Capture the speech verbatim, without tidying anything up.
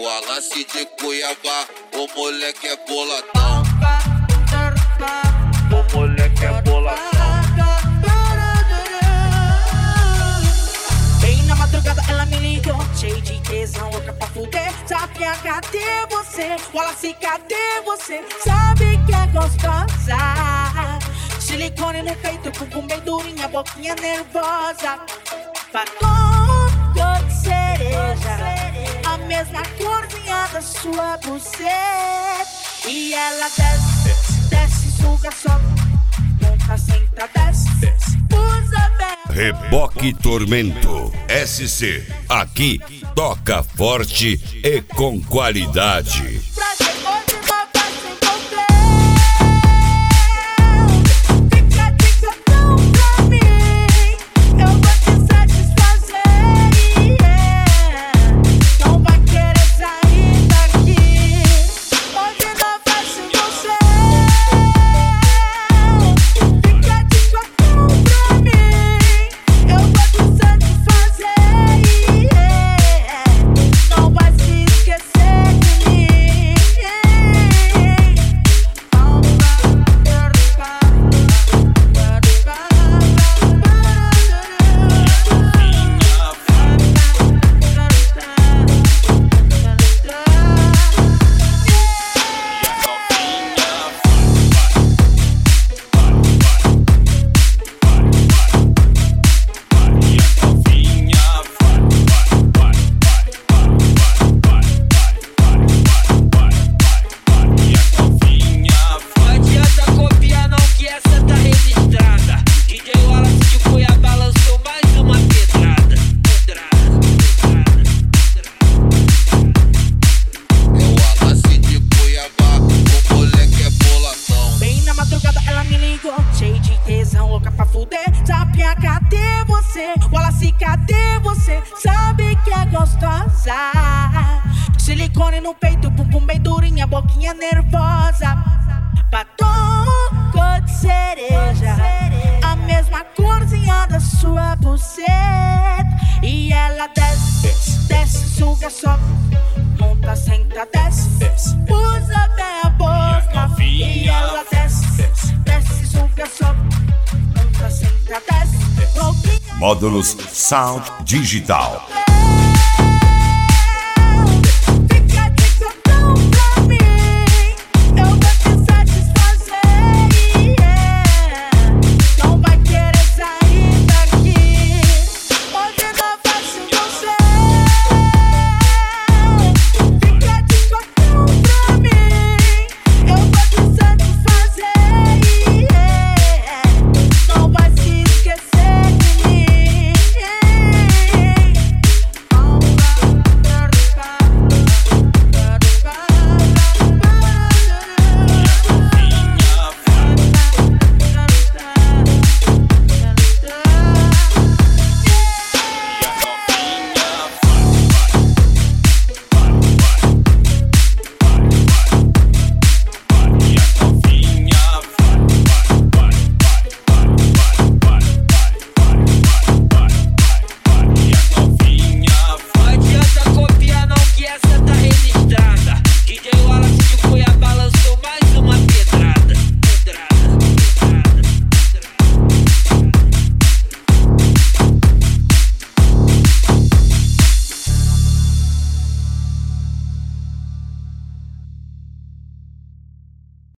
Wallace de Cuiabá, o moleque é boladão. O moleque é boladão. Bem na madrugada ela me ligou, cheio de tesão, louca pra fuder. Sapinha, cadê você? Wallace, cadê você? Sabe que é gostosa. Silicone no peito, bumbum bem durinha, boquinha nervosa. Batom cor de cereja, a mesma corzinha da sua buceta. E ela desce, desce, suga, sobe, monta, senta, desce, usa bem. Reboque Tormento S C. Aqui toca forte e com qualidade. Cheio de tesão, louca pra fuder. Sapinha, cadê você? Wallace, cadê você? Sabe que é gostosa. Silicone no peito, bumbum bem durinha, boquinha nervosa. Batom cor de cereja, a mesma corzinha da sua buceta. E ela desce, desce, suga, sobe, monta, senta, desce, usa bem a boca. E ela desce, desce, suga, sobe, monta, senta, desce. Módulos Sound Digital.